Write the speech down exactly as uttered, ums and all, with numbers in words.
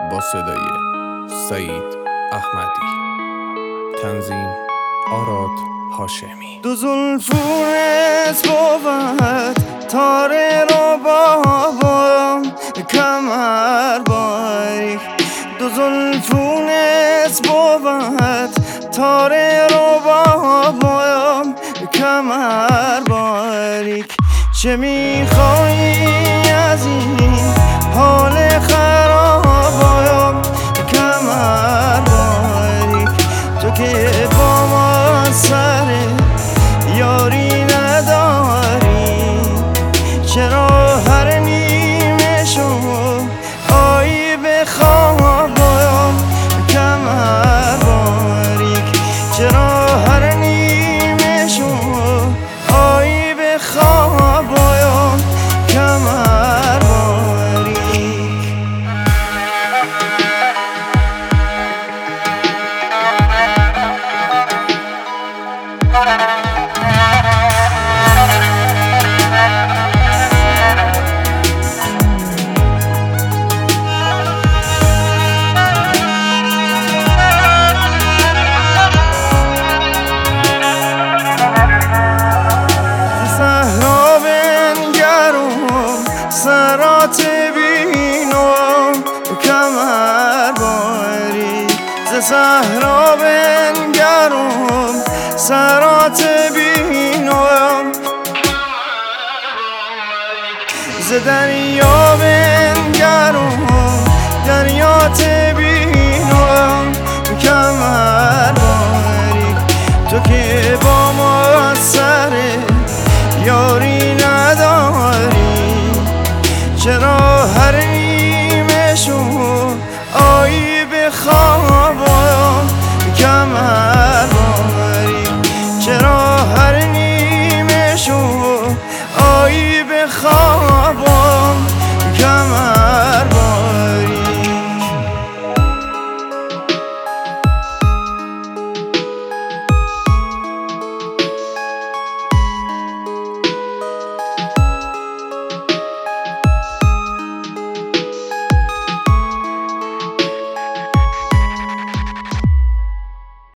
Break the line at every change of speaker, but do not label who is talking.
با صدای سعید احمدی، تنظیم آراد هاشمی.
دو زلفونت بود تاره رو بابا کمر باریک. دو زلفونت بود تاره رو بابا کمر باریک. چه میخوایی از این حال خرابایم کمر باریک؟ تو که با ما سر یاری نداری، چرا هر نیمه شو آیی به خوابایم کمر باریک؟ چرا هر نیمه شو آیی به خوابایم کمر باریک؟ صحرا بنگرم سرات بینم کمر باریک. ز صحرا بنگرم سرات بینم، ز دریا بنگرم دریات بینم کمر باریک. تو که با ما سر یاری نداری، چرا هر نیمه شو آیی به خوابایم کمر باریک؟ چرا هر نیمه شو آیی به خوابایم